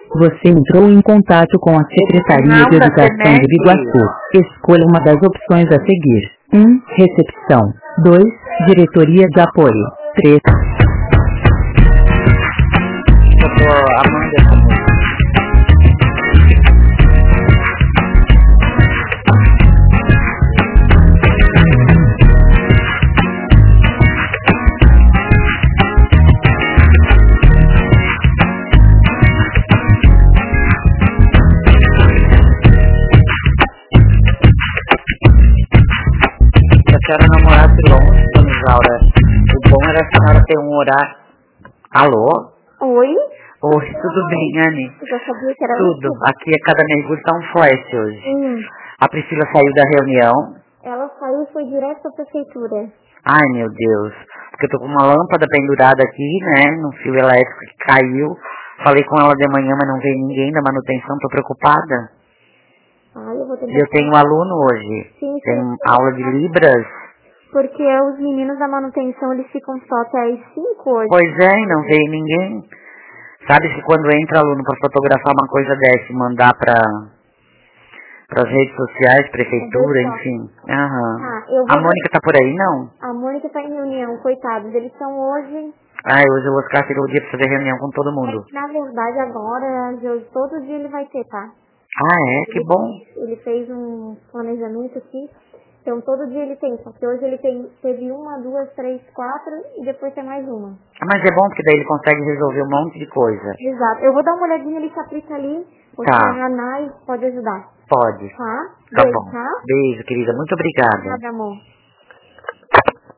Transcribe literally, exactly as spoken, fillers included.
Você entrou em contato com a Secretaria de Educação de Biguaçu. Escolha uma das opções a seguir. um. Recepção. dois. Diretoria de Apoio. três. Eu tô amando essa música. Se a senhora namorasse longe, dona Isaura, o bom era a senhora ter um horário. Alô? Oi? Oi, tudo bem, Anne? Eu já sabia que era Tudo. isso. Aqui a cada mergulho tá um flash hoje. Hum. A Priscila saiu da reunião. Ela saiu e foi direto pra prefeitura. Ai, meu Deus. Porque eu tô com uma lâmpada pendurada aqui, né? Num fio elétrico que caiu. Falei com ela de manhã, mas não veio ninguém da manutenção. Tô preocupada. Ai, eu vou tentar... E eu tenho um aluno hoje. Sim, sim, Tem sim. aula de Libras. Porque os meninos da manutenção, eles ficam só até as cinco hoje. Pois é, e não veio ninguém. Sabe que quando entra aluno pra fotografar uma coisa dessa e mandar pra... Para as redes sociais, prefeitura, enfim. Aham. Ah, eu A vou... Mônica tá por aí, não? A Mônica tá em reunião, coitados. Eles estão hoje... Ai, hoje o Oscar tirou o dia pra fazer reunião com todo mundo. Na verdade, agora, hoje, todo dia ele vai ter, tá? Ah, é? Que Ele, bom. ele fez um planejamento aqui. Então, todo dia ele tem. Só que hoje ele tem, teve uma, duas, três, quatro e depois tem mais uma. Ah, mas é bom porque daí ele consegue resolver um monte de coisa. Exato. Eu vou dar uma olhadinha ali se aplica ali. Porque Tá. a Anai pode ajudar. Pode. Tá? Tá Beijo, bom. tá? Beijo, querida. Muito obrigada. Nada, amor.